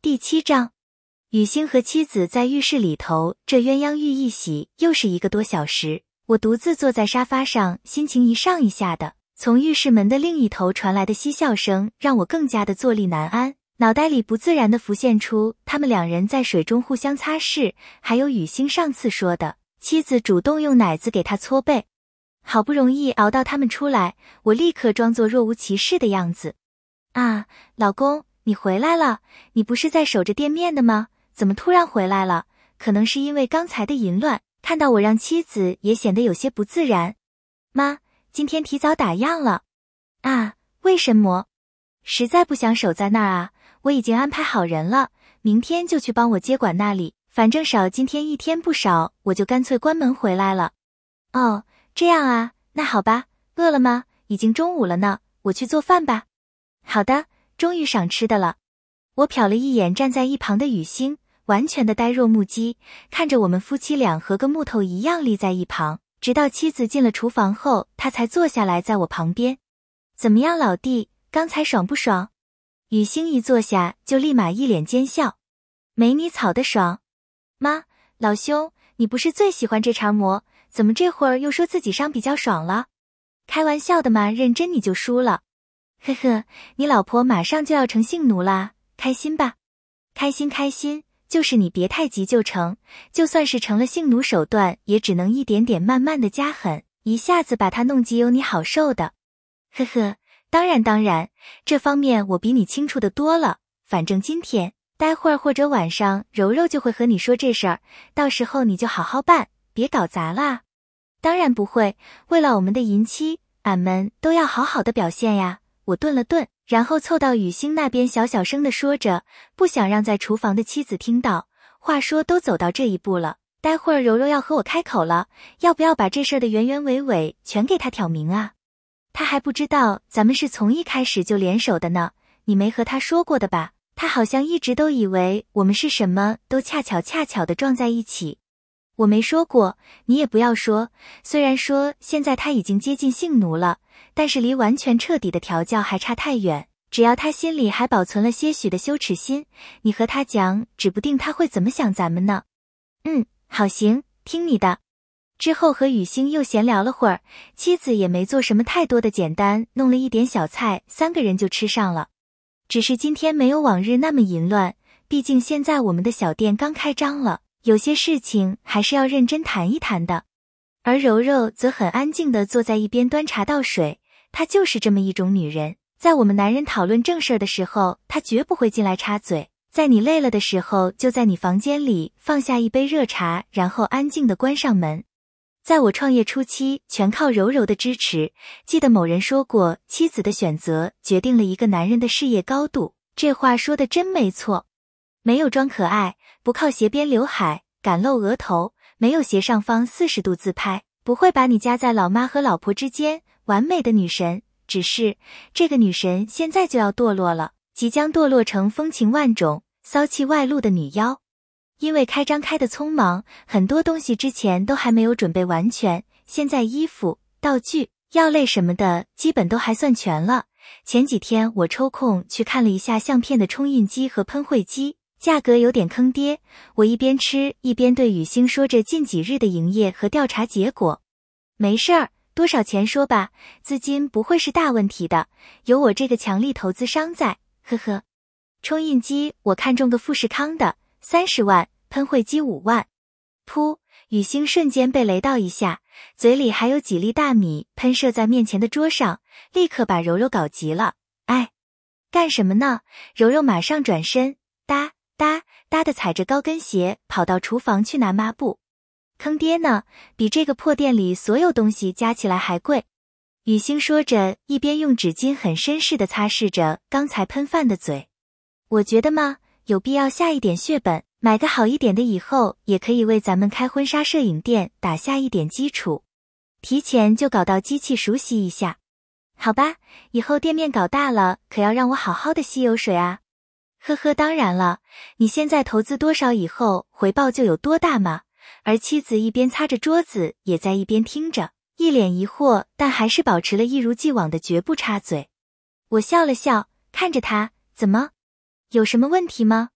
第7章，雨欣和妻子在浴室里头，这鸳鸯浴一洗又是1个多小时。我独自坐在沙发上，心情一上一下的。从浴室门的另一头传来的嬉笑声，让我更加的坐立难安。脑袋里不自然地浮现出他们2人在水中互相擦拭，还有雨欣上次说的，妻子主动用奶子给他搓背。好不容易熬到他们出来，我立刻装作若无其事的样子。啊，老公，你回来了，你不是在守着店面的吗？怎么突然回来了？可能是因为刚才的淫乱，看到我让妻子也显得有些不自然。妈，今天提早打烊了。啊，为什么？实在不想守在那儿啊，我已经安排好人了，明天就去帮我接管那里，反正少今天1天不少，我就干脆关门回来了。哦，这样啊，那好吧，饿了吗？已经中午了呢，我去做饭吧。好的，终于赏吃的了。我瞟了一眼站在一旁的雨欣，完全的呆若木鸡，看着我们夫妻俩和个木头一样立在一旁，直到妻子进了厨房后，他才坐下来在我旁边。怎么样，老弟，刚才爽不爽？雨欣一坐下就立马一脸奸笑。没你草的爽。妈，老兄，你不是最喜欢这茬馍，怎么这会儿又说自己上比较爽了？开玩笑的嘛，认真你就输了。呵呵，你老婆马上就要成性奴啦，开心吧？开心开心，就是你别太急就成，就算是成了性奴手段，也只能一点点慢慢的加狠，一下子把她弄急有你好受的。呵呵，当然，这方面我比你清楚的多了，反正今天待会儿或者晚上柔柔就会和你说这事儿，到时候你就好好办，别搞砸了。当然不会，为了我们的淫妻，俺们都要好好的表现呀。我顿了顿，然后凑到雨欣那边小小声地说着，不想让在厨房的妻子听到。话说都走到这一步了，待会儿柔柔要和我开口了，要不要把这事儿的原原委委全给她挑明啊？她还不知道咱们是从一开始就联手的呢，你没和她说过的吧？她好像一直都以为我们是什么都恰巧的撞在一起。我没说过，你也不要说，虽然说现在他已经接近性奴了，但是离完全彻底的调教还差太远，只要他心里还保存了些许的羞耻心，你和他讲，指不定他会怎么想咱们呢。好行，听你的。之后和雨欣又闲聊了会儿，妻子也没做什么太多的，简单弄了一点小菜，3个人就吃上了。只是今天没有往日那么淫乱，毕竟现在我们的小店刚开张了，有些事情还是要认真谈一谈的。而柔柔则很安静地坐在一边端茶倒水，她就是这么一种女人，在我们男人讨论正事儿的时候，她绝不会进来插嘴，在你累了的时候，就在你房间里放下一杯热茶，然后安静地关上门。在我创业初期，全靠柔柔的支持，记得某人说过，妻子的选择决定了一个男人的事业高度，这话说的真没错。没有装可爱，不靠斜边刘海敢露额头，没有斜上方40度自拍，不会把你夹在老妈和老婆之间，完美的女神。只是这个女神现在就要堕落了，即将堕落成风情万种、骚气外露的女妖。因为开张开的匆忙，很多东西之前都还没有准备完全，现在衣服、道具、药类什么的基本都还算全了。前几天我抽空去看了一下相片的冲印机和喷绘机，价格有点坑爹。我一边吃一边对雨欣说着近几日的营业和调查结果。没事儿，多少钱说吧，资金不会是大问题的，有我这个强力投资商在，呵呵。冲印机我看中个富士康的30万，喷绘机5万。噗，雨欣瞬间被雷到一下，嘴里还有几粒大米喷射在面前的桌上，立刻把柔柔搞急了。哎，干什么呢？柔柔马上转身，哒哒哒地踩着高跟鞋跑到厨房去拿抹布。坑爹呢，比这个破店里所有东西加起来还贵。雨欣说着，一边用纸巾很绅士地擦拭着刚才喷饭的嘴。我觉得嘛，有必要下一点血本，买个好一点的，以后也可以为咱们开婚纱摄影店打下一点基础，提前就搞到机器熟悉一下。好吧，以后店面搞大了，可要让我好好的吸油水啊。呵呵，当然了，你现在投资多少，以后回报就有多大嘛。而妻子一边擦着桌子，也在一边听着，一脸疑惑，但还是保持了一如既往的绝不插嘴。我笑了笑，看着他，怎么？有什么问题吗？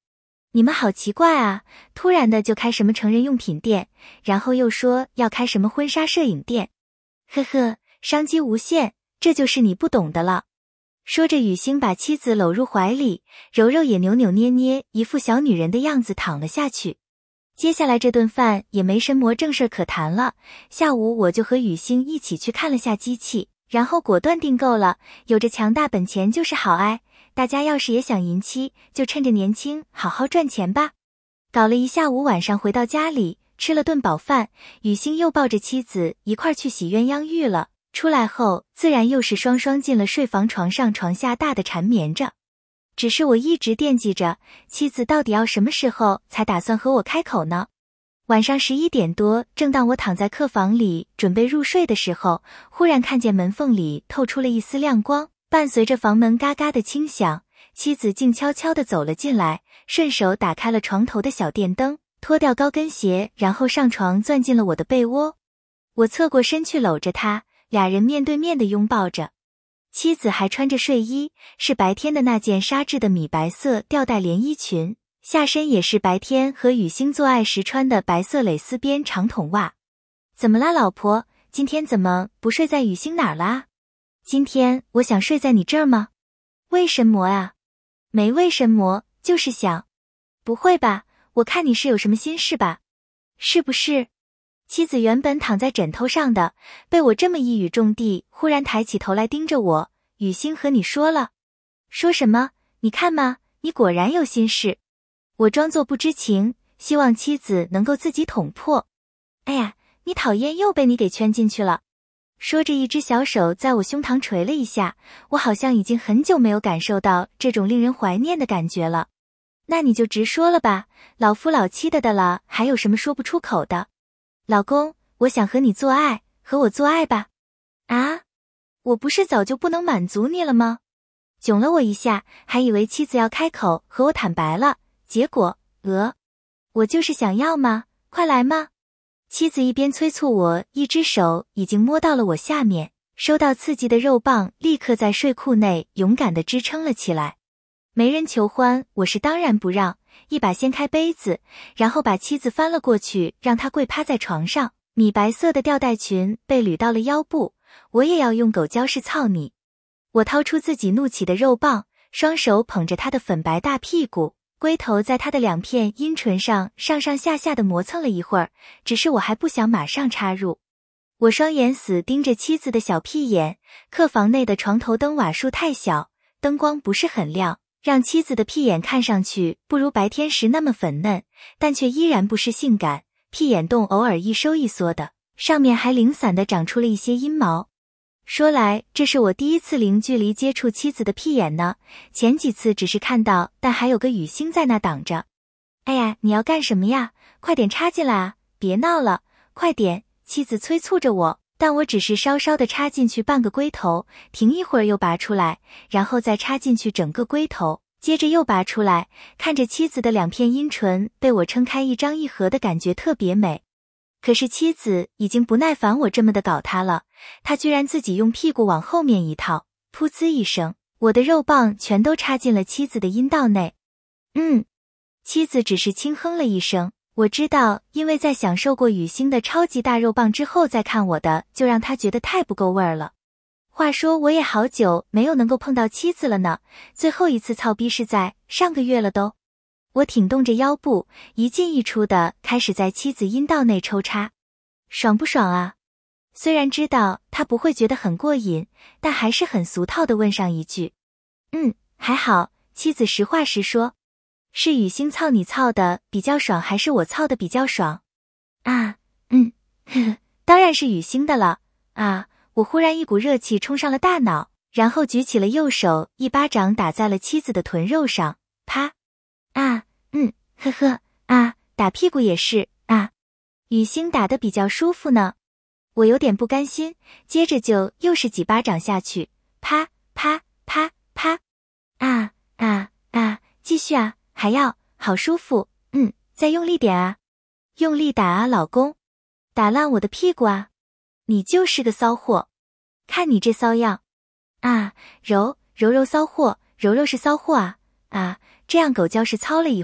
你们好奇怪啊，突然的就开什么成人用品店，然后又说要开什么婚纱摄影店。呵呵，商机无限，这就是你不懂的了。说着，雨欣把妻子搂入怀里，柔柔也扭扭捏捏，一副小女人的样子躺了下去。接下来这顿饭也没什么正事可谈了，下午我就和雨欣一起去看了下机器，然后果断订购了，有着强大本钱就是好哎，大家要是也想迎妻，就趁着年轻好好赚钱吧。搞了一下午，晚上回到家里，吃了顿饱饭，雨欣又抱着妻子一块去洗鸳鸯浴了。出来后自然又是双双进了睡房，床上床下大的缠绵着。只是我一直惦记着，妻子到底要什么时候才打算和我开口呢？晚上11点多，正当我躺在客房里准备入睡的时候，忽然看见门缝里透出了一丝亮光，伴随着房门嘎嘎的轻响，妻子静悄悄地走了进来，顺手打开了床头的小电灯，脱掉高跟鞋，然后上床钻进了我的被窝。我侧过身去搂着她，俩人面对面的拥抱着。妻子还穿着睡衣，是白天的那件纱质的米白色吊带连衣裙，下身也是白天和雨欣做爱时穿的白色蕾丝边长筒袜。怎么啦，老婆？今天怎么不睡在雨欣哪儿啦？今天我想睡在你这儿吗？为什么啊？没为什么，就是想。不会吧，我看你是有什么心事吧？是不是？妻子原本躺在枕头上的，被我这么一语中的，忽然抬起头来盯着我。雨欣和你说了？说什么？你看嘛，你果然有心事。我装作不知情，希望妻子能够自己捅破。哎呀，你讨厌，又被你给圈进去了。说着，一只小手在我胸膛捶了一下，我好像已经很久没有感受到这种令人怀念的感觉了。那你就直说了吧，老夫老妻的了，还有什么说不出口的？老公，我想和你做爱，和我做爱吧。啊？我不是早就不能满足你了吗？囧了我一下，还以为妻子要开口和我坦白了，结果，我就是想要嘛，快来嘛。妻子一边催促我，一只手已经摸到了我下面，收到刺激的肉棒立刻在睡裤内勇敢地支撑了起来。没人求欢，我是当然不让，一把掀开杯子，然后把妻子翻了过去，让她跪趴在床上，米白色的吊带裙被捋到了腰部，我也要用狗交式操你。我掏出自己怒起的肉棒，双手捧着她的粉白大屁股，龟头在她的两片阴唇上上上下下的磨蹭了一会儿，只是我还不想马上插入。我双眼死盯着妻子的小屁眼，客房内的床头灯瓦数太小，灯光不是很亮，让妻子的屁眼看上去不如白天时那么粉嫩，但却依然不失性感，屁眼洞偶尔一收一缩的，上面还零散地长出了一些阴毛。说来，这是我第一次零距离接触妻子的屁眼呢，前几次只是看到，但还有个雨欣在那挡着。哎呀，你要干什么呀？快点插进来啊，别闹了，快点，妻子催促着我，但我只是稍稍地插进去半个龟头，停一会儿又拔出来，然后再插进去整个龟头，接着又拔出来，看着妻子的两片阴唇被我撑开一张一合的感觉特别美。可是妻子已经不耐烦我这么的搞她了，她居然自己用屁股往后面一套，噗呲一声，我的肉棒全都插进了妻子的阴道内。妻子只是轻哼了一声，我知道，因为在享受过雨欣的超级大肉棒之后再看我的，就让她觉得太不够味儿了。话说我也好久没有能够碰到妻子了呢，最后一次操逼是在上个月了都。我挺动着腰部，一进一出的开始在妻子阴道内抽插。爽不爽啊？虽然知道他不会觉得很过瘾，但还是很俗套的问上一句。还好，妻子实话实说。是雨欣操你操的比较爽，还是我操的比较爽？当然是雨欣的了。我忽然一股热气冲上了大脑，然后举起了右手，一巴掌打在了妻子的臀肉上，啪！打屁股也是雨欣打得比较舒服呢。我有点不甘心，接着就又是几巴掌下去，啪啪啪啪，继续啊，还要，好舒服，再用力点啊，用力打啊，老公，打烂我的屁股啊，你就是个骚货，看你这骚样，柔柔骚货，柔柔是骚货啊，这样狗叫是操了一会儿，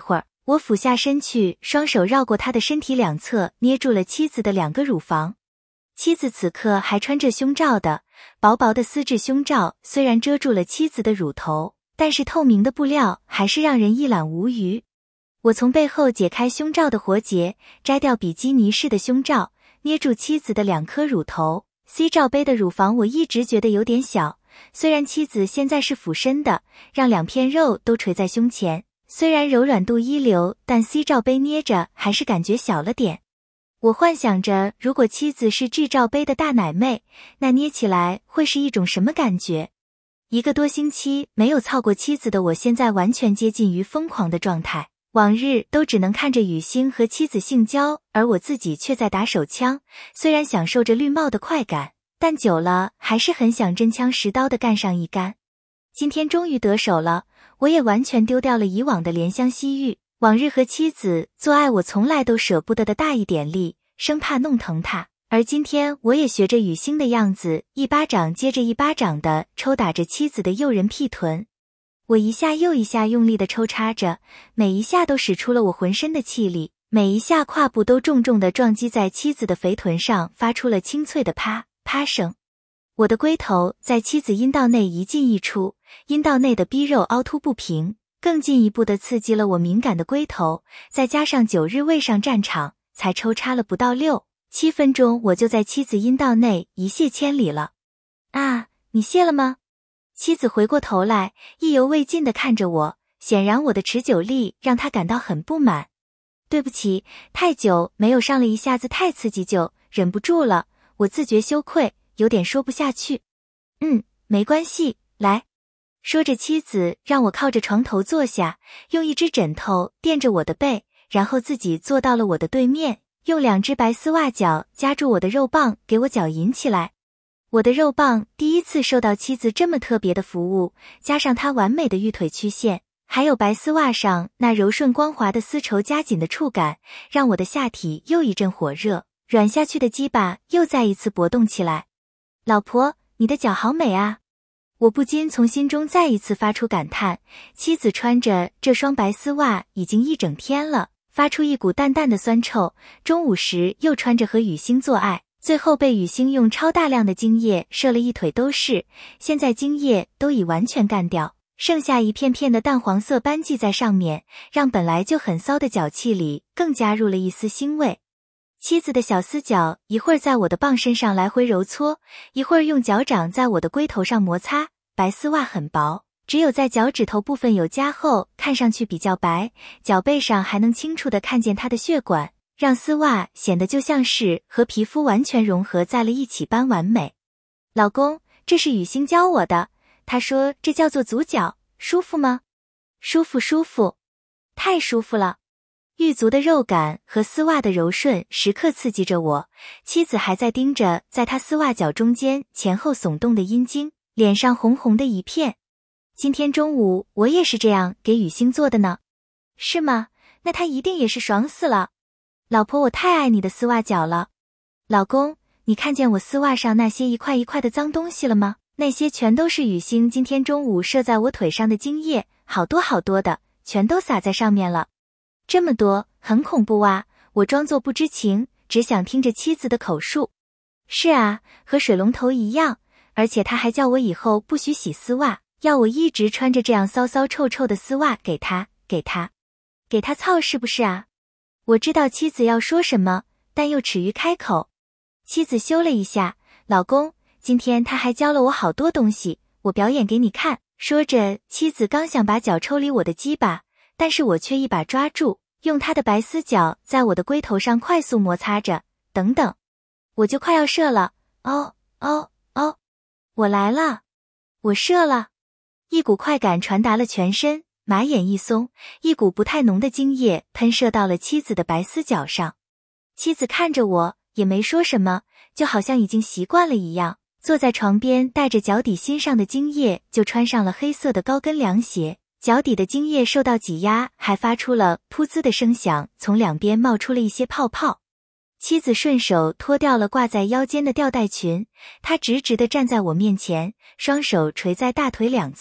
我俯下身去，双手绕过他的身体两侧，捏住了妻子的2个乳房。妻子此刻还穿着胸罩的，薄薄的丝质胸罩虽然遮住了妻子的乳头，但是透明的布料还是让人一览无余。我从背后解开胸罩的活结，摘掉比基尼式的胸罩，捏住妻子的2颗乳头。C 罩杯的乳房我一直觉得有点小，虽然妻子现在是俯身的，让2片肉都垂在胸前，虽然柔软度一流，但 C 罩杯捏着还是感觉小了点。我幻想着，如果妻子是 G 罩杯的大奶妹，那捏起来会是一种什么感觉？1个多星期没有操过妻子的我，现在完全接近于疯狂的状态。往日都只能看着雨欣和妻子性交，而我自己却在打手枪，虽然享受着绿帽的快感，但久了还是很想真枪实刀的干上一杆。今天终于得手了，我也完全丢掉了以往的怜香惜玉。往日和妻子做爱，我从来都舍不得的大一点力，生怕弄疼她，而今天我也学着雨欣的样子，一巴掌接着一巴掌的抽打着妻子的诱人屁臀。我一下又一下用力的抽插着，每一下都使出了我浑身的气力，每一下胯部都重重的撞击在妻子的肥臀上，发出了清脆的啪啪声。我的龟头在妻子阴道内一进一出，阴道内的逼肉凹凸不平，更进一步的刺激了我敏感的龟头，再加上9日未上战场，才抽插了不到6、7分钟，我就在妻子阴道内一泻千里了。啊，你谢了吗？妻子回过头来，意犹未尽地看着我，显然我的持久力让她感到很不满。对不起，太久没有上了，一下子太刺激就忍不住了，我自觉羞愧，有点说不下去。没关系，来。说着，妻子让我靠着床头坐下，用一只枕头垫着我的背，然后自己坐到了我的对面，用2只白丝袜脚夹住我的肉棒，给我绞引起来。我的肉棒第一次受到妻子这么特别的服务，加上她完美的玉腿曲线，还有白丝袜上那柔顺光滑的丝绸夹紧的触感，让我的下体又一阵火热，软下去的鸡巴又再一次搏动起来。老婆，你的脚好美啊！我不禁从心中再一次发出感叹，妻子穿着这双白丝袜已经一整天了，发出一股淡淡的酸臭，中午时又穿着和雨欣做爱，最后被雨欣用超大量的精液射了一腿都是，现在精液都已完全干掉，剩下一片片的淡黄色斑迹在上面，让本来就很骚的脚气里更加入了一丝腥味。妻子的小丝脚一会儿在我的棒身上来回揉搓，一会儿用脚掌在我的龟头上摩擦，白丝袜很薄，只有在脚趾头部分有加厚，看上去比较白，脚背上还能清楚地看见它的血管，让丝袜显得就像是和皮肤完全融合在了一起般完美。老公，这是雨欣教我的，她说这叫做足脚，舒服吗？舒服舒服，太舒服了。玉足的肉感和丝袜的柔顺时刻刺激着我，妻子还在盯着在她丝袜脚中间前后耸动的阴茎，脸上红红的一片。今天中午我也是这样给雨欣做的呢。是吗？那她一定也是爽死了。老婆，我太爱你的丝袜脚了。老公，你看见我丝袜上那些一块一块的脏东西了吗？那些全都是雨欣今天中午射在我腿上的精液，好多好多的，全都洒在上面了。这么多，很恐怖啊！我装作不知情，只想听着妻子的口述。是啊，和水龙头一样，而且他还叫我以后不许洗丝袜，要我一直穿着这样骚骚臭臭的丝袜给他操，是不是啊？我知道妻子要说什么，但又耻于开口。妻子羞了一下，老公，今天他还教了我好多东西，我表演给你看。说着，妻子刚想把脚抽离我的鸡巴，但是我却一把抓住，用她的白丝脚在我的龟头上快速摩擦着。等等，我就快要射了。哦，我来了，我射了。一股快感传达了全身，马眼一松，一股不太浓的精液喷射到了妻子的白丝脚上。妻子看着我，也没说什么，就好像已经习惯了一样，坐在床边，带着脚底心上的精液就穿上了黑色的高跟凉鞋。脚底的精液受到挤压，还发出了噗呲的声响，从两边冒出了一些泡泡。妻子顺手脱掉了挂在腰间的吊带裙，她直直地站在我面前，双手垂在大腿两侧，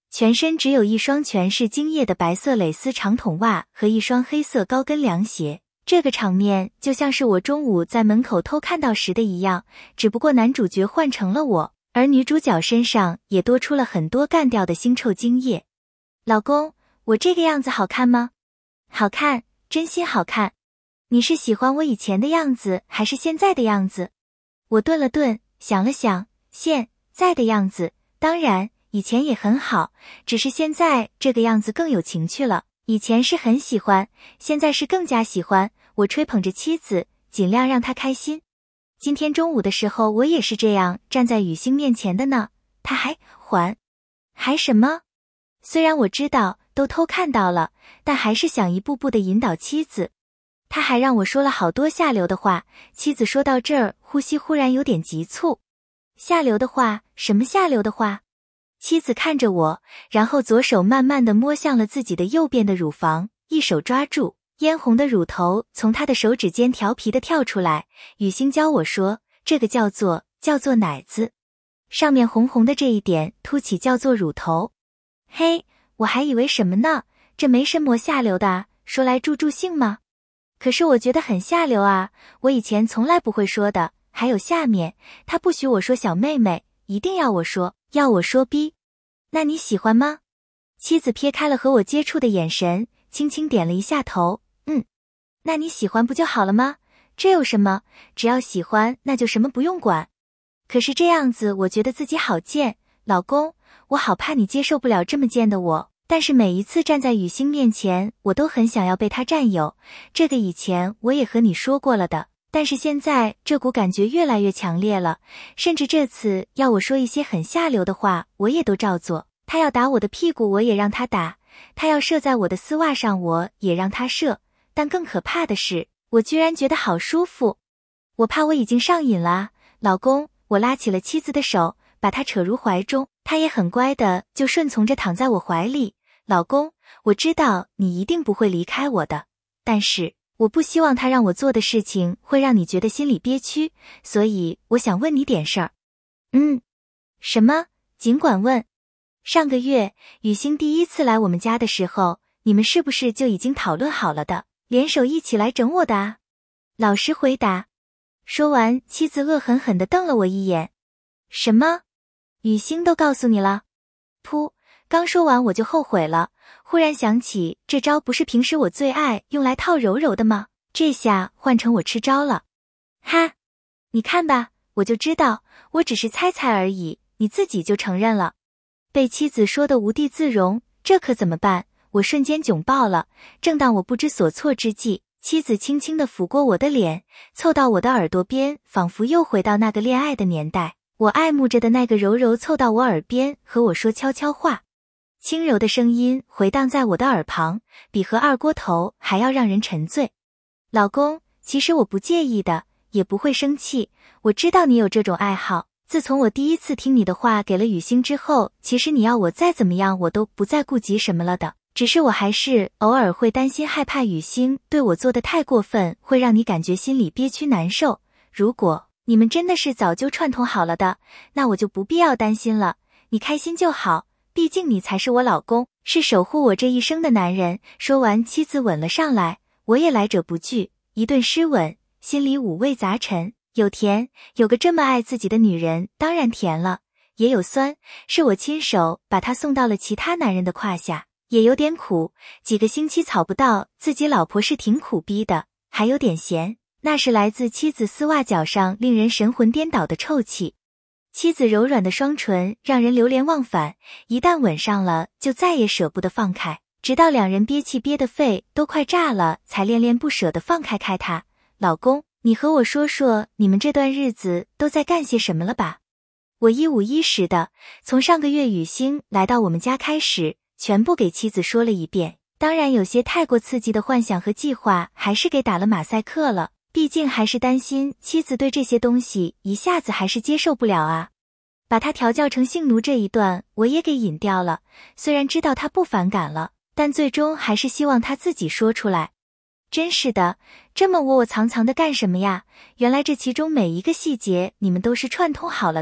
全身只有一双全是精液的白色蕾丝长筒袜和一双黑色高跟凉鞋。这个场面就像是我中午在门口偷看到时的一样，只不过男主角换成了我，而女主角身上也多出了很多干掉的腥臭精液。老公，我这个样子好看吗？好看，真心好看。你是喜欢我以前的样子还是现在的样子？我顿了顿，想了想，现在的样子，当然以前也很好，只是现在这个样子更有情趣了。以前是很喜欢，现在是更加喜欢。我吹捧着妻子，尽量让她开心。今天中午的时候我也是这样站在雨欣面前的呢，她还什么？虽然我知道都偷看到了，但还是想一步步地引导妻子。他还让我说了好多下流的话，妻子说到这儿，呼吸忽然有点急促。下流的话？什么下流的话？妻子看着我，然后左手慢慢地摸向了自己的右边的乳房，一手抓住，嫣红的乳头从他的手指间调皮地跳出来。雨欣教我说，这个叫做奶子，上面红红的这一点凸起叫做乳头。嘿，我还以为什么呢，这没什么下流的啊，说来助兴吗？可是我觉得很下流啊，我以前从来不会说的。还有下面，他不许我说小妹妹，一定要我说逼。那你喜欢吗？妻子撇开了和我接触的眼神，轻轻点了一下头，那你喜欢不就好了吗？这有什么？只要喜欢，那就什么不用管。可是这样子我觉得自己好贱，老公，我好怕你接受不了这么贱的我。但是每一次站在雨欣面前，我都很想要被她占有，这个以前我也和你说过了的，但是现在这股感觉越来越强烈了，甚至这次要我说一些很下流的话，我也都照做。他要打我的屁股，我也让他打，他要射在我的丝袜上，我也让他射，但更可怕的是，我居然觉得好舒服。我怕我已经上瘾了，老公，我拉起了妻子的手，把她扯入怀中，她也很乖的就顺从着躺在我怀里。老公，我知道你一定不会离开我的，但是我不希望他让我做的事情会让你觉得心里憋屈，所以我想问你点事儿。什么？尽管问。上个月雨欣第一次来我们家的时候，你们是不是就已经讨论好了的，联手一起来整我的啊？老实回答。说完，妻子恶狠狠地瞪了我一眼。什么？雨欣都告诉你了？噗！刚说完我就后悔了，忽然想起这招不是平时我最爱用来套柔柔的吗？这下换成我吃招了。哈，你看吧，我就知道，我只是猜猜而已，你自己就承认了。被妻子说得无地自容，这可怎么办？我瞬间窘爆了。正当我不知所措之际，妻子轻轻地抚过我的脸，凑到我的耳朵边，仿佛又回到那个恋爱的年代，我爱慕着的那个柔柔凑到我耳边和我说悄悄话。轻柔的声音回荡在我的耳旁，比和二锅头还要让人沉醉。老公，其实我不介意的，也不会生气，我知道你有这种爱好。自从我第一次听你的话给了雨欣之后，其实你要我再怎么样我都不再顾及什么了的，只是我还是偶尔会担心害怕雨欣对我做的太过分会让你感觉心里憋屈难受。如果你们真的是早就串通好了的，那我就不必要担心了，你开心就好，毕竟你才是我老公，是守护我这一生的男人。说完，妻子吻了上来，我也来者不拒，一顿湿吻，心里五味杂陈，有甜，有个这么爱自己的女人，当然甜了，也有酸，是我亲手把她送到了其他男人的胯下，也有点苦，几个星期草不到，自己老婆是挺苦逼的，还有点咸，那是来自妻子丝袜脚上令人神魂颠倒的臭气。妻子柔软的双唇让人流连忘返，一旦吻上了就再也舍不得放开，直到两人憋气憋得肺都快炸了，才恋恋不舍地放开他。老公，你和我说说你们这段日子都在干些什么了吧？我一五一十的从上个月雨欣来到我们家开始，全部给妻子说了一遍，当然有些太过刺激的幻想和计划还是给打了马赛克了，毕竟还是担心妻子对这些东西一下子还是接受不了啊。把他调教成性奴这一段我也给引掉了，虽然知道他不反感了，但最终还是希望他自己说出来。真是的，这么窝窝藏藏的干什么呀？原来这其中每一个细节你们都是串通好了的，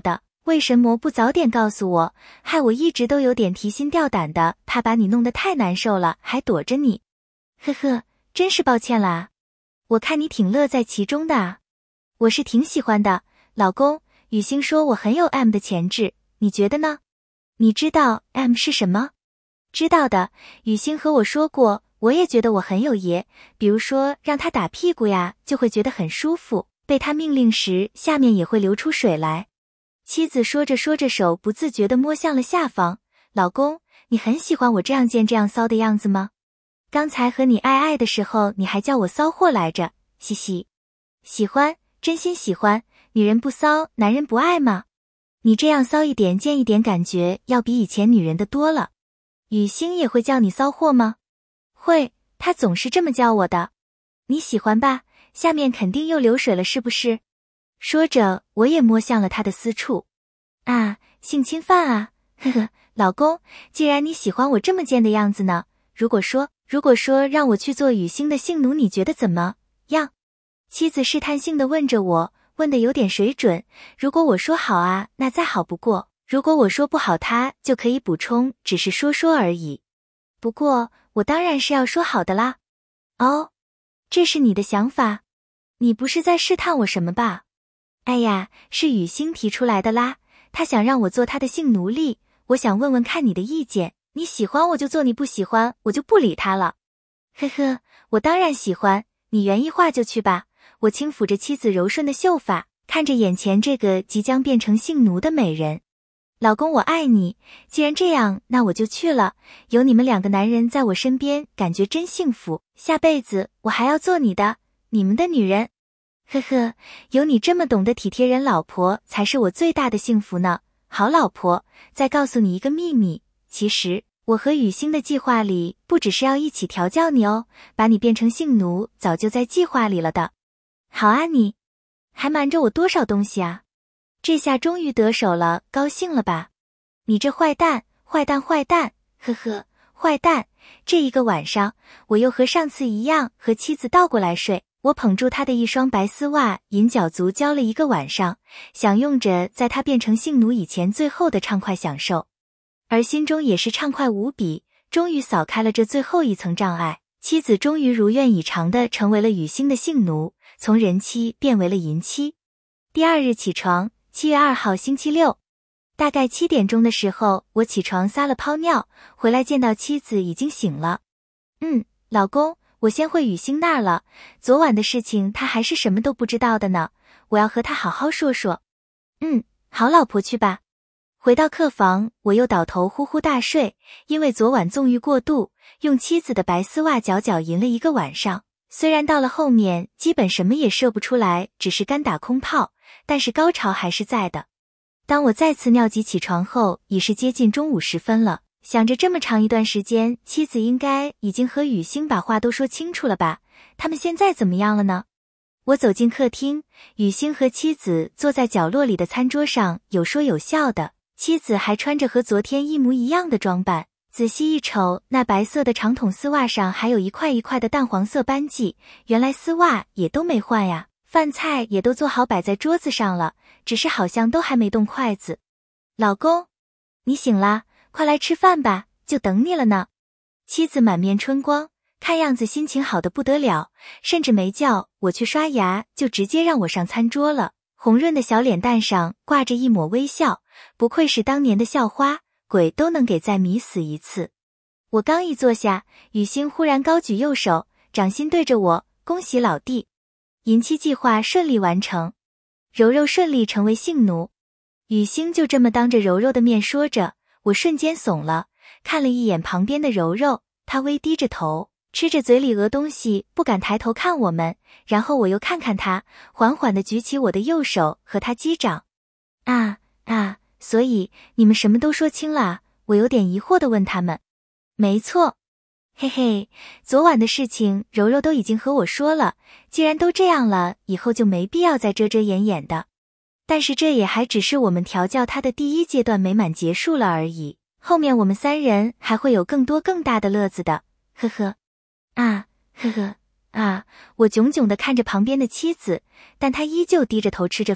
为什么不早点告诉我，害我一直都有点提心吊胆的，怕把你弄得太难受了，还躲着你。呵呵，真是抱歉啦。我看你挺乐在其中的啊。我是挺喜欢的，老公，雨欣说我很有 M 的潜质，你觉得呢？你知道 M 是什么？知道的，雨欣和我说过，我也觉得我很有爷，比如说让他打屁股呀，就会觉得很舒服，被他命令时，下面也会流出水来。妻子说着说着，手不自觉地摸向了下方。老公，你很喜欢我这样贱这样骚的样子吗？刚才和你爱爱的时候，你还叫我骚货来着，嘻嘻。喜欢，真心喜欢，女人不骚，男人不爱吗？你这样骚一点贱一点，感觉要比以前女人的多了。雨欣也会叫你骚货吗？会，她总是这么叫我的。你喜欢吧？下面肯定又流水了是不是？说着，我也摸向了她的私处。啊，性侵犯啊，呵呵，老公，既然你喜欢我这么贱的样子呢，如果说让我去做雨欣的性奴，你觉得怎么样？妻子试探性地问着我，问得有点水准。如果我说好啊，那再好不过；如果我说不好，他就可以补充，只是说说而已。不过，我当然是要说好的啦。哦，这是你的想法？你不是在试探我什么吧？哎呀，是雨欣提出来的啦，她想让我做她的性奴隶，我想问问看你的意见，你喜欢我就做，你不喜欢我就不理她了。呵呵，我当然喜欢，你原意化就去吧。我轻抚着妻子柔顺的秀发，看着眼前这个即将变成性奴的美人。老公，我爱你，既然这样，那我就去了。有你们两个男人在我身边，感觉真幸福，下辈子我还要做你们的女人。呵呵，有你这么懂得体贴人老婆，才是我最大的幸福呢。好老婆，再告诉你一个秘密，其实我和雨欣的计划里，不只是要一起调教你哦，把你变成性奴，早就在计划里了的。好啊，你还瞒着我多少东西啊？这下终于得手了，高兴了吧？你这坏蛋，坏蛋，坏蛋，呵呵，坏蛋。这一个晚上，我又和上次一样和妻子倒过来睡。我捧住她的一双白丝袜，银脚足交了一个晚上，享用着在她变成性奴以前最后的畅快享受，而心中也是畅快无比，终于扫开了这最后一层障碍。妻子终于如愿以偿地成为了雨欣的性奴，从人妻变为了淫妻。第二日起床，7月2号星期六，大概7点钟的时候，我起床撒了泡尿，回来见到妻子已经醒了。老公，我先回雨欣那儿了，昨晚的事情她还是什么都不知道的呢，我要和她好好说说。好老婆，去吧。回到客房，我又倒头呼呼大睡，因为昨晚纵欲过度，用妻子的白丝袜脚淫了一个晚上。虽然到了后面基本什么也射不出来，只是干打空炮，但是高潮还是在的。当我再次尿急起床后，已是接近中午时分了，想着这么长一段时间，妻子应该已经和雨欣把话都说清楚了吧，他们现在怎么样了呢？我走进客厅，雨欣和妻子坐在角落里的餐桌上，有说有笑的，妻子还穿着和昨天一模一样的装扮。仔细一瞅，那白色的长筒丝袜上还有一块一块的淡黄色斑迹，原来丝袜也都没换呀。饭菜也都做好摆在桌子上了，只是好像都还没动筷子。老公，你醒啦，快来吃饭吧，就等你了呢。妻子满面春光，看样子心情好得不得了，甚至没叫我去刷牙，就直接让我上餐桌了。红润的小脸蛋上挂着一抹微笑，不愧是当年的校花，鬼都能给再迷死一次。我刚一坐下，雨欣忽然高举右手，掌心对着我，恭喜老弟，淫妻计划顺利完成，柔柔顺利成为性奴。雨欣就这么当着柔柔的面说着，我瞬间怂了，看了一眼旁边的柔柔，她微低着头，吃着嘴里鹅东西，不敢抬头看我们，然后我又看看她，缓缓地举起我的右手和她击掌。所以你们什么都说清了啊？我有点疑惑地问他们。没错，嘿嘿，昨晚的事情柔柔都已经和我说了，既然都这样了，以后就没必要再遮遮掩掩的。但是这也还只是我们调教他的第一阶段美满结束了而已，后面我们三人还会有更多更大的乐子的，呵呵。我炯炯地看着旁边的妻子，但她依旧低着头吃着饭，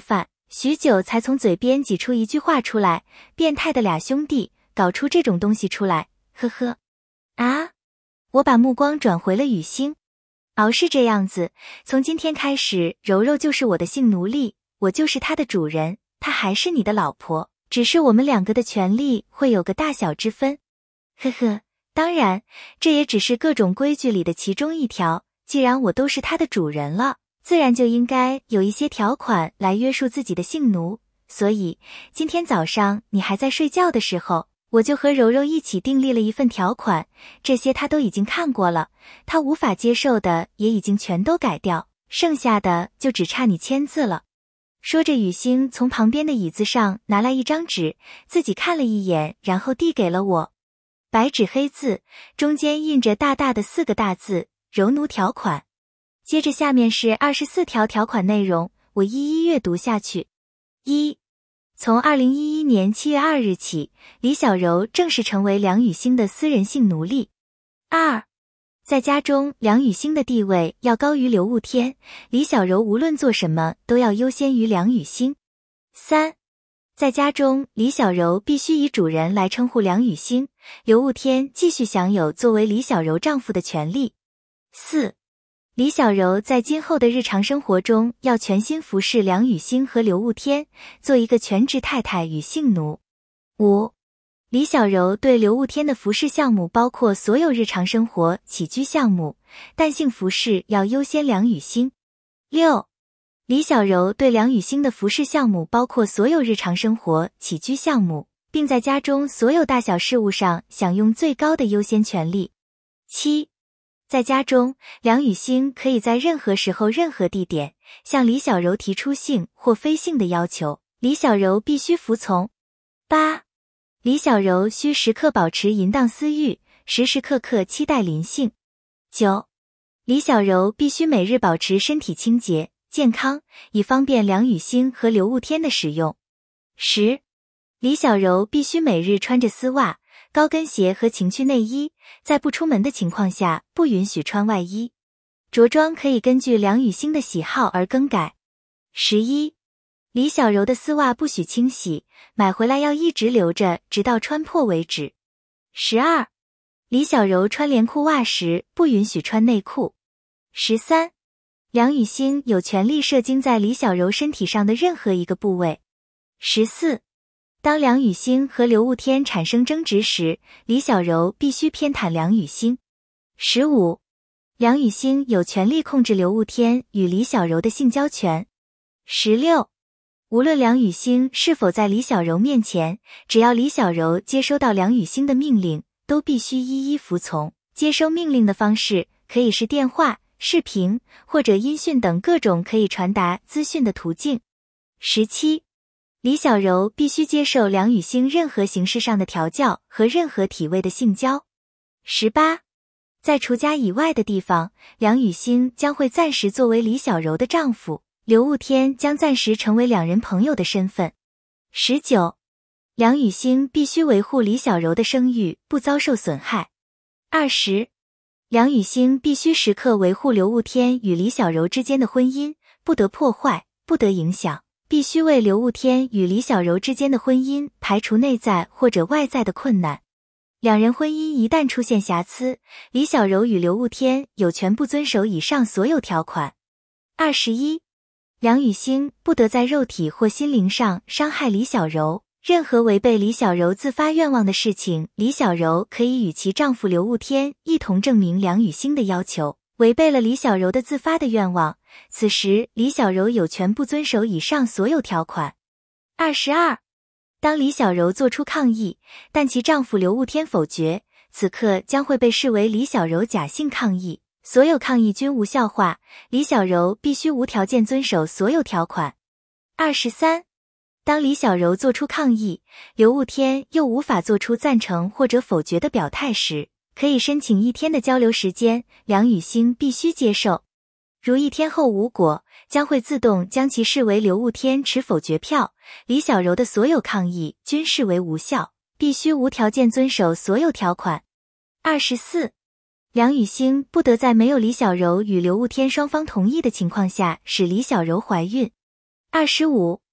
许久才从嘴边挤出一句话出来，变态的俩兄弟，搞出这种东西出来，呵呵。啊！我把目光转回了雨欣。是这样子，从今天开始，柔柔就是我的性奴隶，我就是她的主人，她还是你的老婆，只是我们两个的权利会有个大小之分。呵呵，当然，这也只是各种规矩里的其中一条，既然我都是她的主人了，自然就应该有一些条款来约束自己的性奴，所以今天早上你还在睡觉的时候，我就和柔柔一起订立了一份条款，这些她都已经看过了，她无法接受的也已经全都改掉，剩下的就只差你签字了。说着，雨欣从旁边的椅子上拿来一张纸，自己看了一眼，然后递给了我。白纸黑字，中间印着大大的4个大字，柔奴条款。接着下面是24条条款内容，我一一阅读下去。1. 从2011年7月2日起，李小柔正式成为梁雨欣的私人性奴隶。2. 在家中，梁雨欣的地位要高于刘雾天，李小柔无论做什么都要优先于梁雨欣。3. 在家中，李小柔必须以主人来称呼梁雨欣，刘雾天继续享有作为李小柔丈夫的权利。4. 李小柔在今后的日常生活中要全心服侍梁雨欣和刘雾天，做一个全职太太与性奴。5. 李小柔对刘雾天的服侍项目包括所有日常生活起居项目，但性服侍要优先梁雨欣。6. 李小柔对梁雨欣的服侍项目包括所有日常生活起居项目，并在家中所有大小事务上享用最高的优先权利。7. 在家中，梁雨欣可以在任何时候、任何地点向李小柔提出性或非性的要求，李小柔必须服从。8. 李小柔需时刻保持淫荡私欲，时时刻刻期待临幸。9. 李小柔必须每日保持身体清洁、健康，以方便梁雨欣和刘雾天的使用。10. 李小柔必须每日穿着丝袜、高跟鞋和情趣内衣，在不出门的情况下不允许穿外衣。着装可以根据梁雨欣的喜好而更改。11. 李小柔的丝袜不许清洗，买回来要一直留着，直到穿破为止。12. 李小柔穿连裤袜时不允许穿内裤。13. 梁雨欣有权利射精在李小柔身体上的任何一个部位。14. 当梁雨欣和刘雾天产生争执时，李小柔必须偏袒梁雨欣。15. 梁雨欣有权利控制刘雾天与李小柔的性交权。16. 无论梁雨欣是否在李小柔面前，只要李小柔接收到梁雨欣的命令，都必须一一服从。接收命令的方式可以是电话、视频或者音讯等各种可以传达资讯的途径。17. 李小柔必须接受梁雨欣任何形式上的调教和任何体位的性交。18. 在除家以外的地方，梁雨欣将会暂时作为李小柔的丈夫，刘雾天将暂时成为两人朋友的身份。19. 梁雨欣必须维护李小柔的声誉不遭受损害。20. 梁雨欣必须时刻维护刘雾天与李小柔之间的婚姻，不得破坏，不得影响，必须为刘雾天与李小柔之间的婚姻排除内在或者外在的困难。两人婚姻一旦出现瑕疵，李小柔与刘雾天有权不遵守以上所有条款。21. 梁雨欣不得在肉体或心灵上伤害李小柔，任何违背李小柔自发愿望的事情，李小柔可以与其丈夫刘雾天一同证明梁雨欣的要求违背了李小柔的自发的愿望，此时李小柔有权不遵守以上所有条款。22. 当李小柔做出抗议，但其丈夫刘雾天否决，此刻将会被视为李小柔假性抗议，所有抗议均无效化，李小柔必须无条件遵守所有条款。23. 当李小柔做出抗议，刘雾天又无法做出赞成或者否决的表态时，可以申请1天的交流时间，梁雨欣必须接受。如1天后无果，将会自动将其视为刘雾天持否决票，李小柔的所有抗议均视为无效，必须无条件遵守所有条款。24. 梁雨欣不得在没有李小柔与刘雾天双方同意的情况下使李小柔怀孕。25.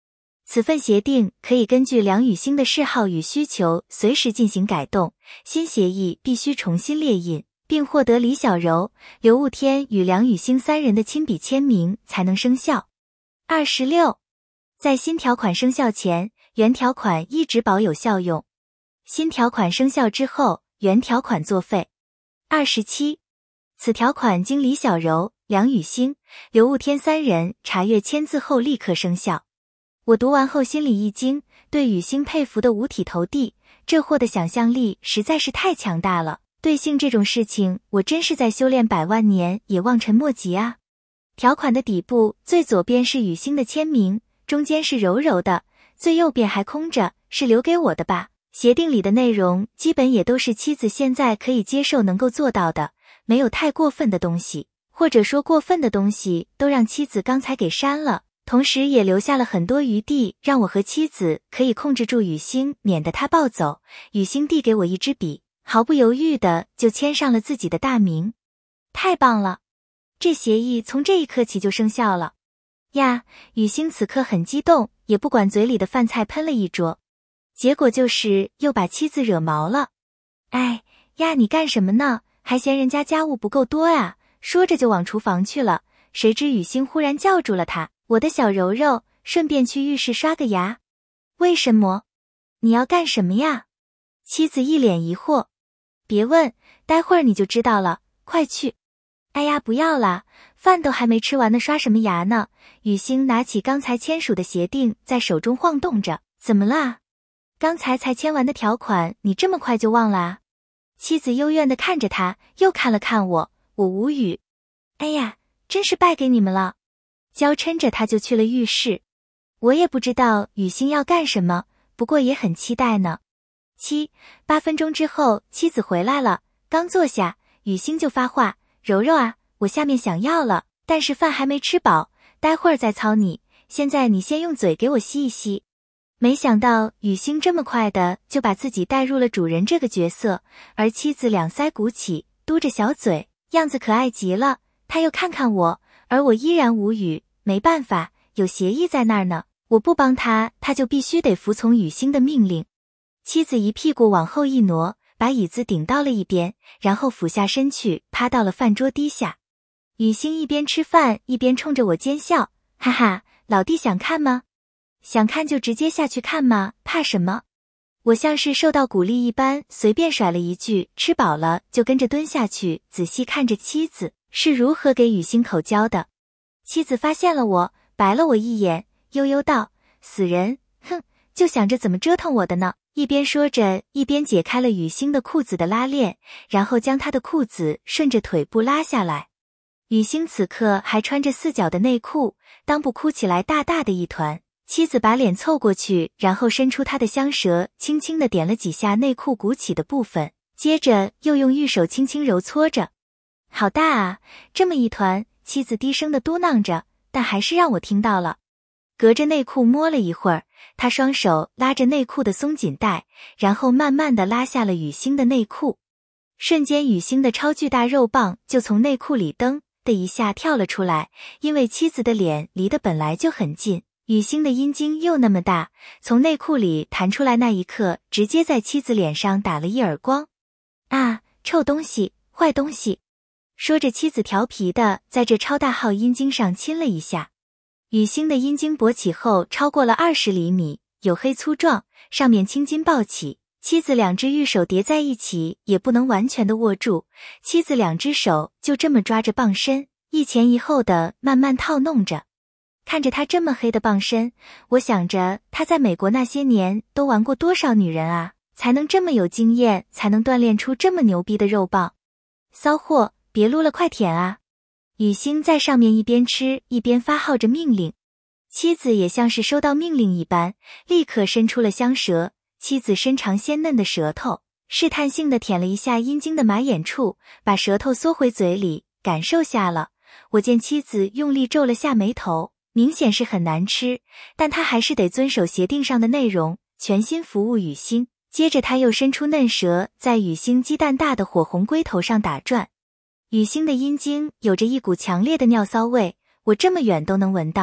此份协定可以根据梁雨欣的嗜好与需求随时进行改动，新协议必须重新列印，并获得李小柔、刘雾天与梁雨欣3人的亲笔签名才能生效。26. 在新条款生效前，原条款一直保有效用。新条款生效之后，原条款作废。27. 此条款经李小柔、梁雨欣、刘雾天3人查阅签字后立刻生效。我读完后心里一惊，对雨欣佩服得五体投地，这货的想象力实在是太强大了。对性这种事情，我真是在修炼100万年也望尘莫及啊。条款的底部最左边是雨欣的签名，中间是柔柔的，最右边还空着，是留给我的吧。协定里的内容基本也都是妻子现在可以接受能够做到的，没有太过分的东西，或者说过分的东西都让妻子刚才给删了，同时也留下了很多余地，让我和妻子可以控制住雨欣，免得她暴走。雨欣递给我一支笔，毫不犹豫的就签上了自己的大名。太棒了，这协议从这一刻起就生效了呀！雨欣此刻很激动，也不管嘴里的饭菜喷了一桌，结果就是又把妻子惹毛了。哎呀，你干什么呢？还嫌人家家务不够多啊？说着就往厨房去了，谁知雨欣忽然叫住了他，我的小柔柔，顺便去浴室刷个牙。为什么？你要干什么呀？妻子一脸疑惑。别问，待会儿你就知道了，快去。哎呀，不要啦，饭都还没吃完呢，刷什么牙呢？雨欣拿起刚才签署的协定在手中晃动着，怎么啦？刚才才签完的条款，你这么快就忘了啊？妻子幽怨地看着他，又看了看我，我无语。哎呀，真是败给你们了。娇嗔着他就去了浴室。我也不知道雨欣要干什么，不过也很期待呢。8分钟之后，妻子回来了，刚坐下，雨欣就发话，柔柔啊，我下面想要了，但是饭还没吃饱，待会儿再操你，现在你先用嘴给我吸一吸。没想到雨欣这么快的就把自己带入了主人这个角色，而妻子两腮鼓起，嘟着小嘴，样子可爱极了。他又看看我，而我依然无语，没办法，有协议在那儿呢，我不帮他，他就必须得服从雨欣的命令。妻子一屁股往后一挪，把椅子顶到了一边，然后俯下身去，趴到了饭桌底下。雨欣一边吃饭一边冲着我奸笑，哈哈，老弟想看吗？想看就直接下去看嘛，怕什么？我像是受到鼓励一般，随便甩了一句，吃饱了就跟着蹲下去，仔细看着妻子是如何给雨欣口交的。妻子发现了我，白了我一眼，悠悠道：“死人，哼，就想着怎么折腾我的呢。”一边说着，一边解开了雨欣的裤子的拉链，然后将她的裤子顺着腿部拉下来。雨欣此刻还穿着4角的内裤，裆部哭起来大大的一团。妻子把脸凑过去，然后伸出她的香舌，轻轻地点了几下内裤鼓起的部分，接着又用玉手轻轻揉搓着。好大啊，这么一团，妻子低声地嘟囔着，但还是让我听到了。隔着内裤摸了一会儿，他双手拉着内裤的松紧带，然后慢慢地拉下了雨欣的内裤。瞬间雨欣的超巨大肉棒就从内裤里噔的一下跳了出来，因为妻子的脸离得本来就很近，雨欣的阴茎又那么大，从内裤里弹出来那一刻，直接在妻子脸上打了一耳光。啊，臭东西，坏东西！说着，妻子调皮的在这超大号阴茎上亲了一下。雨欣的阴茎勃起后超过了20厘米，黝黑粗壮，上面青筋暴起。妻子2只玉手叠在一起，也不能完全的握住。妻子2只手就这么抓着棒身，一前一后的慢慢套弄着。看着他这么黑的棒身，我想着他在美国那些年都玩过多少女人啊，才能这么有经验，才能锻炼出这么牛逼的肉棒。骚货，别撸了，快舔啊！雨欣在上面一边吃一边发号着命令，妻子也像是收到命令一般，立刻伸出了香舌。妻子伸长鲜嫩的舌头，试探性地舔了一下阴茎的马眼处，把舌头缩回嘴里，感受下了。我见妻子用力皱了下眉头，明显是很难吃，但他还是得遵守协定上的内容，全心服务雨欣。接着他又伸出嫩舌，在雨欣鸡蛋大的火红龟头上打转。雨欣的阴茎有着一股强烈的尿骚味，我这么远都能闻到。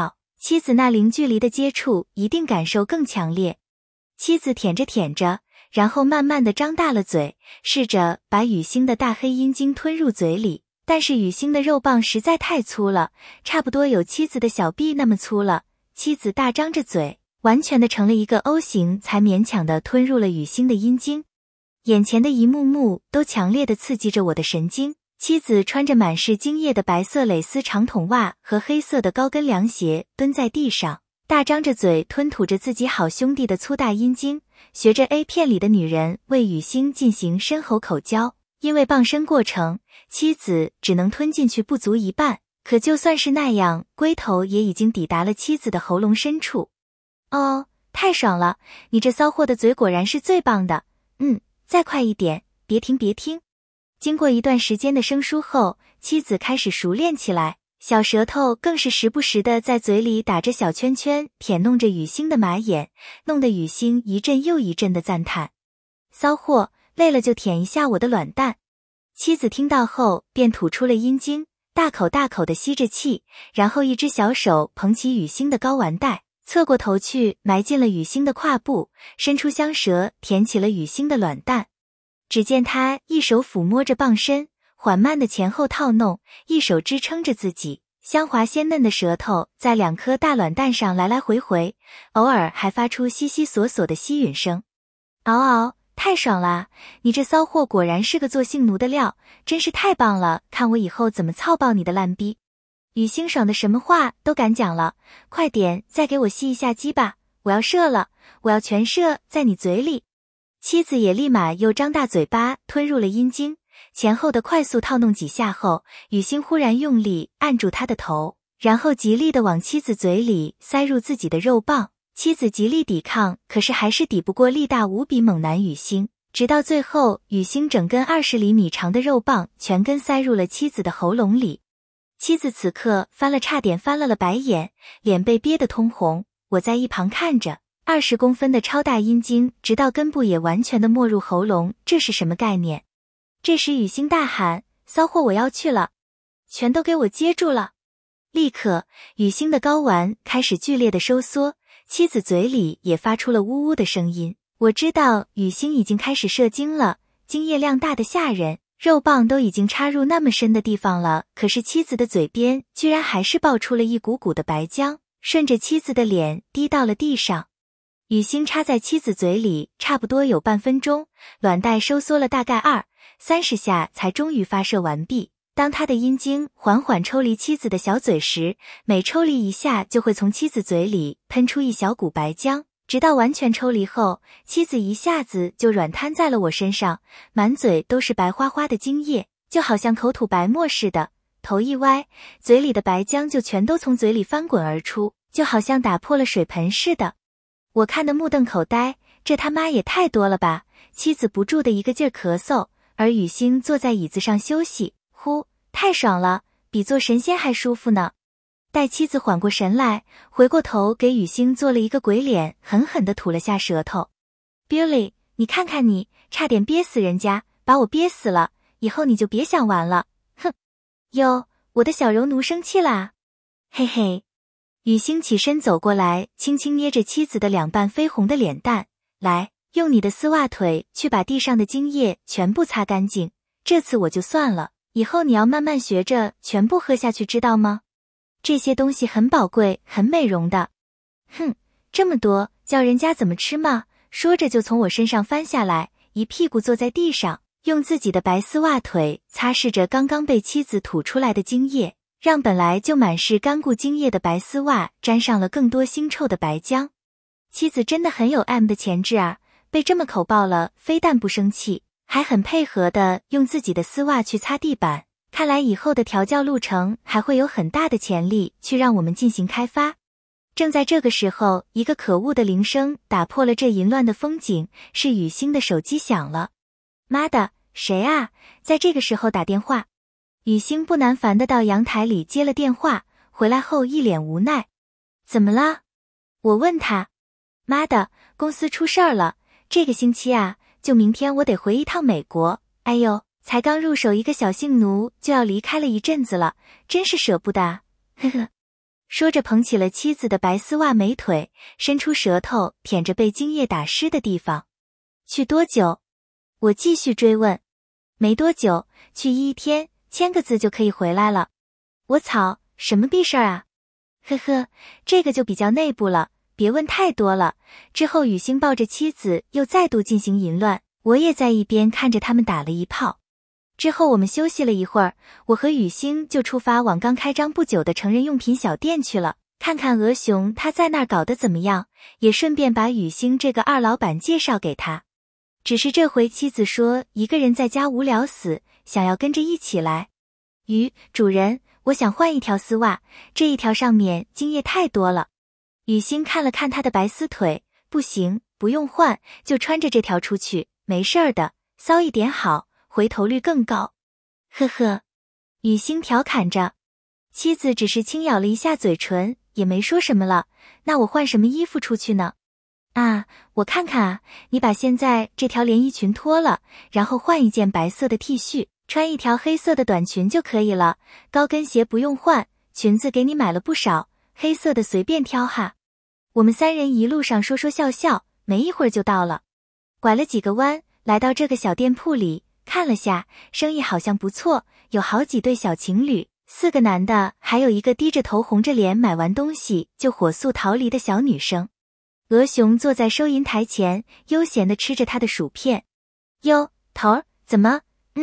妻子那零距离的接触一定感受更强烈。妻子舔着舔着，然后慢慢地张大了嘴，试着把雨欣的大黑阴茎吞入嘴里，但是雨欣的肉棒实在太粗了，差不多有妻子的小臂那么粗了。妻子大张着嘴，完全的成了一个 O 型，才勉强的吞入了雨欣的阴茎。眼前的一幕幕都强烈的刺激着我的神经。妻子穿着满是精液的白色蕾丝长筒袜和黑色的高跟凉鞋，蹲在地上，大张着嘴吞吐着自己好兄弟的粗大阴茎，学着 A 片里的女人为雨欣进行深喉口交。因为傍身过程，妻子只能吞进去不足一半，可就算是那样，龟头也已经抵达了妻子的喉咙深处。哦，太爽了，你这骚货的嘴果然是最棒的。再快一点，别停别停。经过一段时间的生疏后，妻子开始熟练起来，小舌头更是时不时的在嘴里打着小圈圈，舔弄着雨欣的马眼，弄得雨欣一阵又一阵的赞叹。骚货，累了就舔一下我的卵蛋。妻子听到后便吐出了阴茎，大口大口的吸着气，然后一只小手捧起雨欣的睾丸带，侧过头去埋进了雨欣的胯部，伸出香舌舔起了雨欣的卵蛋。只见他一手抚摸着棒身，缓慢的前后套弄，一手支撑着自己，香滑鲜嫩的舌头在2颗大卵蛋上来来回回，偶尔还发出悉悉索索的吸吮声。嗷嗷，太爽啦！你这骚货果然是个做性奴的料，真是太棒了，看我以后怎么操爆你的烂逼。雨欣爽的什么话都敢讲了，快点再给我吸一下鸡吧，我要射了，我要全射在你嘴里。妻子也立马又张大嘴巴吞入了阴茎，前后的快速套弄几下后，雨欣忽然用力按住他的头，然后极力的往妻子嘴里塞入自己的肉棒。妻子极力抵抗，可是还是抵不过力大无比猛男雨欣，直到最后雨欣整根20厘米长的肉棒全根塞入了妻子的喉咙里。妻子此刻差点翻了白眼，脸被憋得通红，我在一旁看着，20公分的超大阴茎直到根部也完全的没入喉咙，这是什么概念？这时雨欣大喊，骚货我要去了，全都给我接住了。立刻雨欣的睾丸开始剧烈的收缩，妻子嘴里也发出了呜呜的声音。我知道雨欣已经开始射精了，精液量大的吓人，肉棒都已经插入那么深的地方了，可是妻子的嘴边居然还是爆出了一股股的白浆，顺着妻子的脸滴到了地上。雨欣插在妻子嘴里差不多有半分钟，卵袋收缩了大概20-30下才终于发射完毕。当他的阴茎缓缓抽离妻子的小嘴时，每抽离一下就会从妻子嘴里喷出一小股白浆，直到完全抽离后，妻子一下子就软瘫在了我身上，满嘴都是白花花的精液，就好像口吐白沫似的，头一歪，嘴里的白浆就全都从嘴里翻滚而出，就好像打破了水盆似的。我看得目瞪口呆，这他妈也太多了吧！妻子不住的一个劲儿咳嗽，而雨欣坐在椅子上休息，太爽了，比做神仙还舒服呢。待妻子缓过神来，回过头给雨欣做了一个鬼脸，狠狠地吐了下舌头。Billy， 你看看你，差点憋死人家，把我憋死了，以后你就别想玩了。哼！哟，我的小柔奴生气啦！嘿嘿。雨欣起身走过来，轻轻捏着妻子的两瓣绯红的脸蛋，来，用你的丝袜腿去把地上的精液全部擦干净，这次我就算了，以后你要慢慢学着全部喝下去，知道吗？这些东西很宝贵，很美容的。哼，这么多，叫人家怎么吃嘛？说着就从我身上翻下来，一屁股坐在地上，用自己的白丝袜腿擦拭着刚刚被妻子吐出来的精液，让本来就满是干固精液的白丝袜沾上了更多腥臭的白浆。妻子真的很有 M 的潜质啊，被这么口爆了，非但不生气，还很配合的用自己的丝袜去擦地板。看来以后的调教路程还会有很大的潜力去让我们进行开发。正在这个时候，一个可恶的铃声打破了这淫乱的风景，是雨欣的手机响了。妈的，谁啊，在这个时候打电话？雨欣不耐烦的到阳台里接了电话，回来后一脸无奈。怎么了？我问他。妈的，公司出事儿了，这个星期啊，就明天我得回一趟美国。哎呦，才刚入手一个小性奴就要离开了一阵子了，真是舍不得啊。呵呵。 说着捧起了妻子的白丝袜美腿，伸出舌头舔着被精液打湿的地方。去多久？我继续追问。没多久，去1天，签个字就可以回来了。我操，什么逼事儿啊？呵呵，这个就比较内部了，别问太多了。之后雨欣抱着妻子又再度进行淫乱，我也在一边看着他们打了一炮。之后我们休息了一会儿，我和雨欣就出发往刚开张不久的成人用品小店去了，看看鹅熊他在那儿搞得怎么样，也顺便把雨欣这个二老板介绍给他。只是这回妻子说一个人在家无聊死，想要跟着一起来。主人，我想换一条丝袜，这一条上面精液太多了。雨欣看了看她的白丝腿，不行，不用换，就穿着这条出去，没事儿的，骚一点好，回头率更高。呵呵，雨欣调侃着。妻子只是轻咬了一下嘴唇，也没说什么了。那我换什么衣服出去呢？啊，我看看啊，你把现在这条连衣裙脱了，然后换一件白色的 T 恤，穿一条黑色的短裙就可以了。高跟鞋不用换，裙子给你买了不少，黑色的随便挑哈。我们3人一路上说说笑笑，没一会儿就到了。拐了几个弯，来到这个小店铺里，看了下，生意好像不错，有好几对小情侣，4个男的，还有一个低着头红着脸买完东西就火速逃离的小女生。鹅熊坐在收银台前，悠闲地吃着他的薯片。哟，头儿，怎么？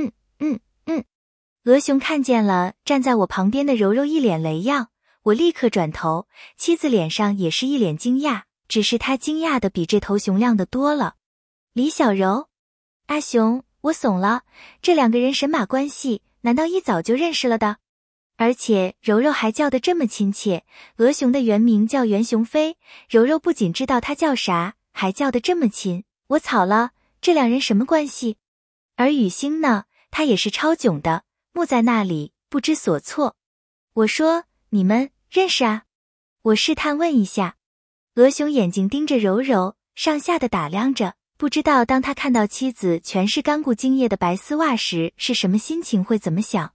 鹅熊看见了站在我旁边的柔柔一脸雷样，我立刻转头，妻子脸上也是一脸惊讶，只是她惊讶的比这头熊亮得多了。李小柔，阿熊，我怂了，这2个人神马关系，难道一早就认识了的？而且柔柔还叫得这么亲切，鹅熊的原名叫袁熊飞，柔柔不仅知道他叫啥，还叫得这么亲，我草了，这2人什么关系？而雨欣呢，她也是超囧的，木在那里不知所措。我说，你们认识啊？我试探问一下。鹅熊眼睛盯着柔柔，上下的打量着，不知道当他看到妻子全是干固精液的白丝袜时是什么心情，会怎么想。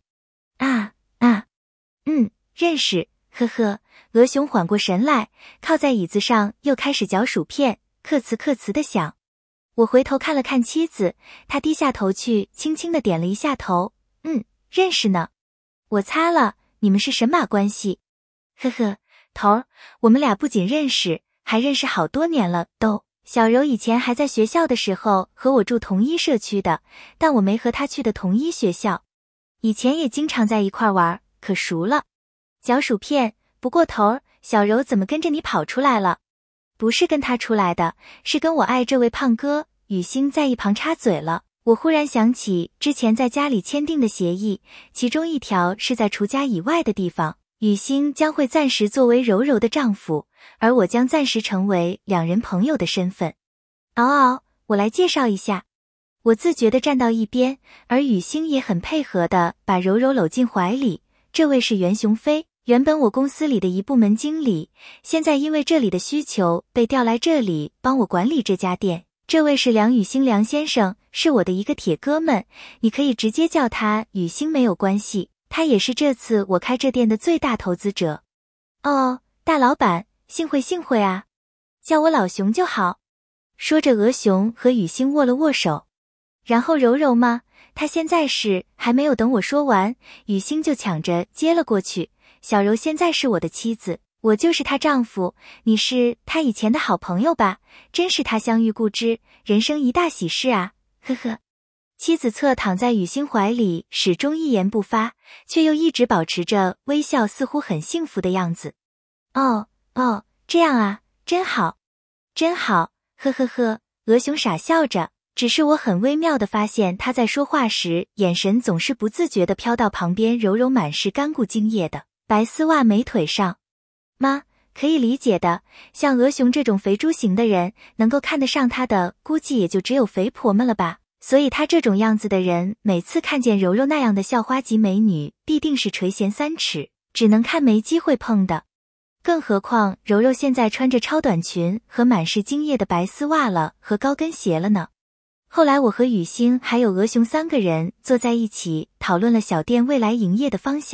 认识，呵呵。鹅熊缓过神来，靠在椅子上又开始嚼薯片，克词的想。我回头看了看妻子，她低下头去轻轻地点了一下头，认识呢。我擦了，你们是神马关系？呵呵，头儿，我们俩不仅认识，还认识好多年了都。小柔以前还在学校的时候和我住同一社区的，但我没和她去的同一学校。以前也经常在一块玩，可熟了。嚼薯片，不过头儿，小柔怎么跟着你跑出来了？不是跟他出来的，是跟我爱这位胖哥。雨欣在一旁插嘴了。我忽然想起之前在家里签订的协议，其中一条是在除家以外的地方，雨欣将会暂时作为柔柔的丈夫，而我将暂时成为2人朋友的身份。我来介绍一下。我自觉地站到一边，而雨欣也很配合地把柔柔搂进怀里。这位是袁雄飞，原本我公司里的一部门经理，现在因为这里的需求被调来这里帮我管理这家店。这位是梁雨欣，梁先生，是我的一个铁哥们，你可以直接叫他雨欣没有关系，他也是这次我开这店的最大投资者。哦，大老板，幸会啊，叫我老熊就好。说着鹅熊和雨欣握了握手。然后柔柔吗？他现在是还没有等我说完，雨欣就抢着接了过去。小柔现在是我的妻子，我就是她丈夫，你是她以前的好朋友吧？真是他乡遇故知，人生一大喜事啊，呵呵。妻子侧躺在雨欣怀里，始终一言不发，却又一直保持着微笑，似乎很幸福的样子。这样啊，真好，呵呵呵。鹅熊傻笑着。只是我很微妙地发现他在说话时，眼神总是不自觉地飘到旁边柔柔满是干固精液的白丝袜美腿上。妈，可以理解的，像鹅熊这种肥猪型的人，能够看得上他的，估计也就只有肥婆们了吧。所以他这种样子的人，每次看见柔柔那样的校花级美女，必定是垂涎3尺，只能看没机会碰的。更何况柔柔现在穿着超短裙和满是精液的白丝袜了，和高跟鞋了呢。后来我和雨欣还有鹅熊3个人坐在一起讨论了小店未来营业的方向。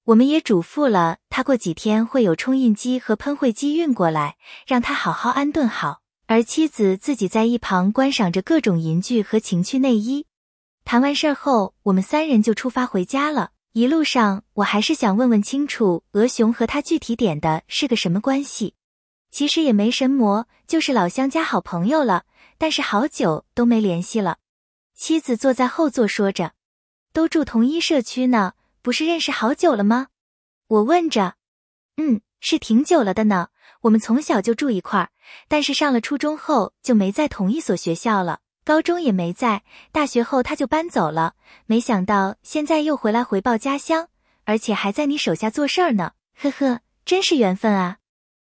我们也嘱咐了他过几天会有冲印机和喷绘机运过来，让他好好安顿好，而妻子自己在一旁观赏着各种银具和情趣内衣。谈完事儿后，我们3人就出发回家了。一路上，我还是想问问清楚鹅熊和他具体点的是个什么关系。其实也没神魔，就是老乡加好朋友了，但是好久都没联系了。妻子坐在后座说着，都住同一社区呢，不是认识好久了吗？我问着。是挺久了的呢，我们从小就住一块儿，但是上了初中后就没在同一所学校了，高中也没在，大学后他就搬走了，没想到现在又回来回报家乡，而且还在你手下做事儿呢，呵呵，真是缘分啊。